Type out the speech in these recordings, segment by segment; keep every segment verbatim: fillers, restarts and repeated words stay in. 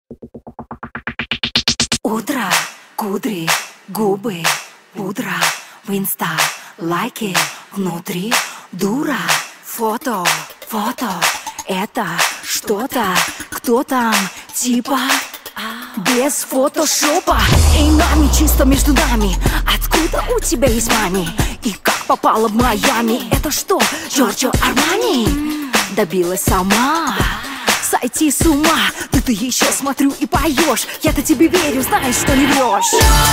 Утро, кудри, губы, пудра, в инста, лайки, внутри, дура. Фото, фото, это что-то, кто там, типа, без фотошопа. Эй, мами, чисто между нами, откуда у тебя есть мами? И как попала в Майами? Это что, Джорджо Армани? Добилась сама сойти с ума. Ты ты еще смотрю и поешь. Я-то тебе верю, знаешь, что не врешь.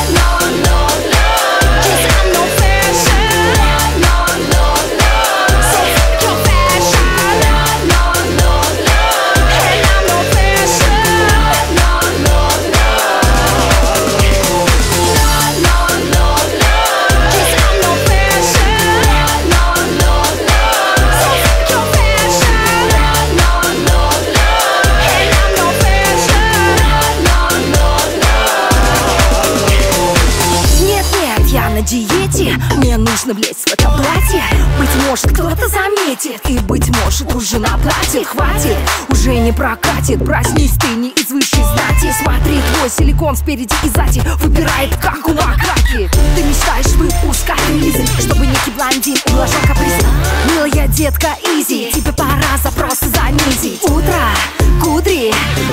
На диете, мне нужно влезть в это платье. Быть может, кто-то заметит, и быть может, уже наплатит. Хватит, уже не прокатит. Проснись ты не из высшей знати. Смотри, твой силикон спереди и сзади выпирает, как у макаки. Ты мечтаешь выпускать релизы, чтобы некий блондин ублажал каприз. Милая детка, изи, тебе пора запросы занизить. Утро, кудри,